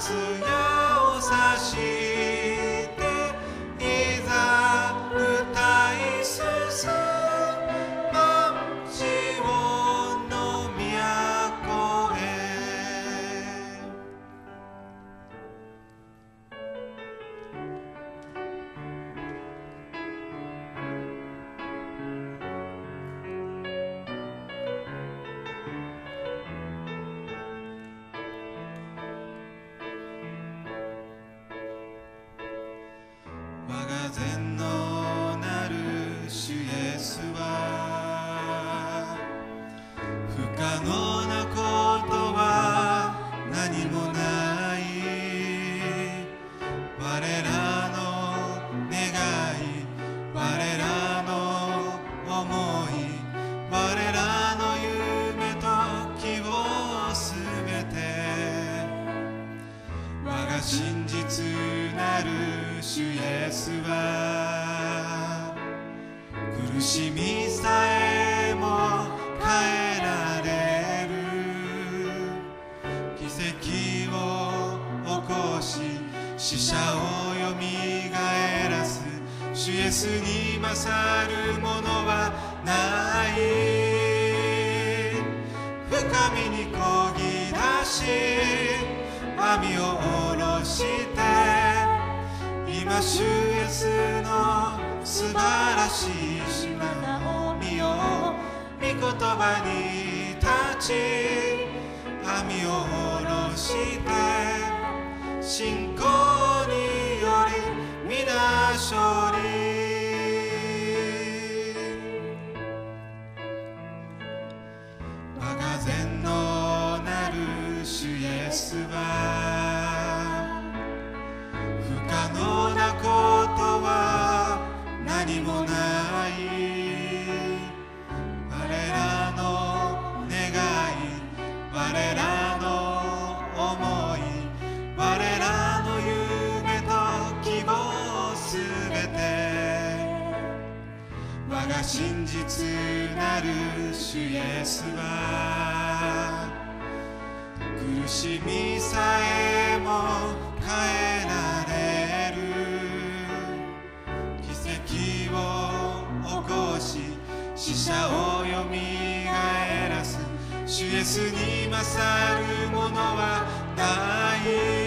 つやをさしていざ歌い進むジオンの都へ。我が善のなる主イエスは不可能なことは何もない。我らの願い、我らの思い、我らの夢と希望すべて我が真実なる主イエスは苦しみさえも変えられる。奇跡を起こし死者をよみがえらす主イエスに勝るものはない。深みにこぎ出し網を下ろして今主イエスの素晴らしい島を見よう。御言葉に立ち網を下ろして信仰により皆勝利。我が善のなる主イエスは不可能なことは何もない。我らの願い、我らの思い、我らの夢と希望すべて我が真実なる主イエスは苦しみさえも変えられる。奇跡を起こし死者をよみがえらす主イエスに勝るものはない。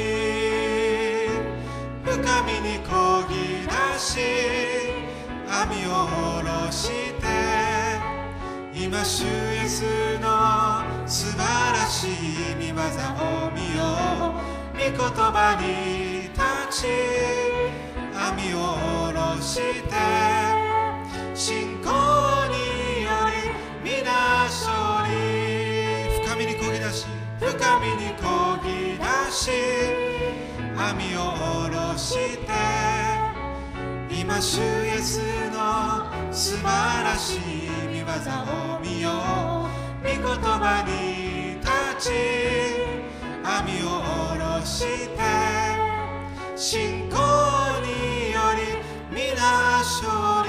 深みにこぎ出し網を下ろして今主イエスの素晴らしい御業を見よう。御言葉に立ち網を下ろして信仰により皆勝利。深みにこぎ出し深みにこぎ出し網を下ろして今主イエスの素晴らしい御業を見よう。御言葉に立ち網を下ろして信仰により皆勝利。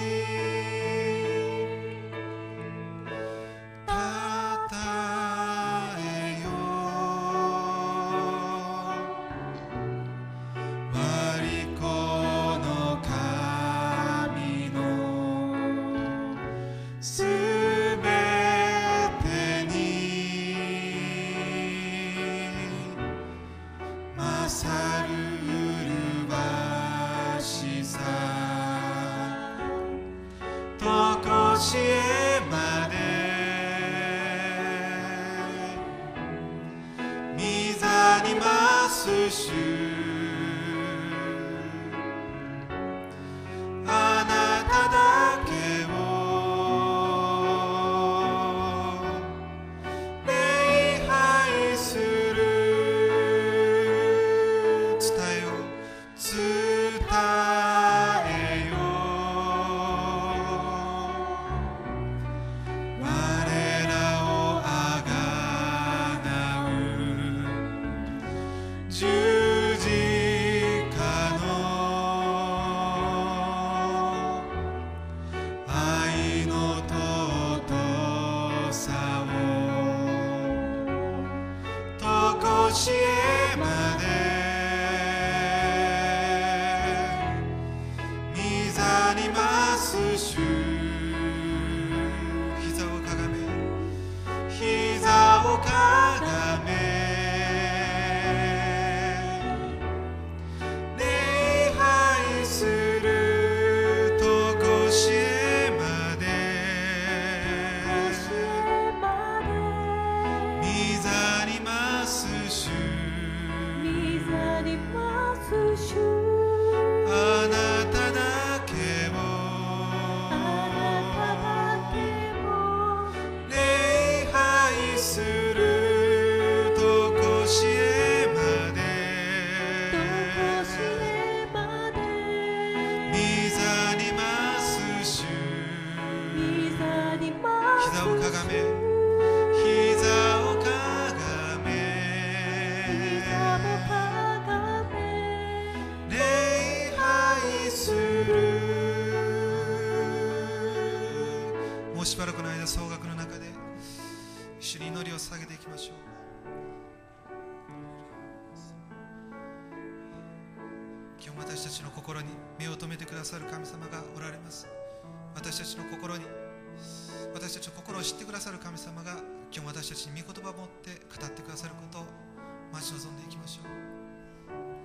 たたえよ我子の神のすべてに勝る麗しさとこしえまで御座に増す主あなただけを礼拝する。伝えよ伝えよもうしばらくの間、総額の中で主に祈りを捧げていきましょう。今日私たちの心に目を留めてくださる神様がおられます。私たちの心に、私たちの心を知ってくださる神様が今日私たちに御言葉を持って語ってくださることを待ち望んでいきましょう。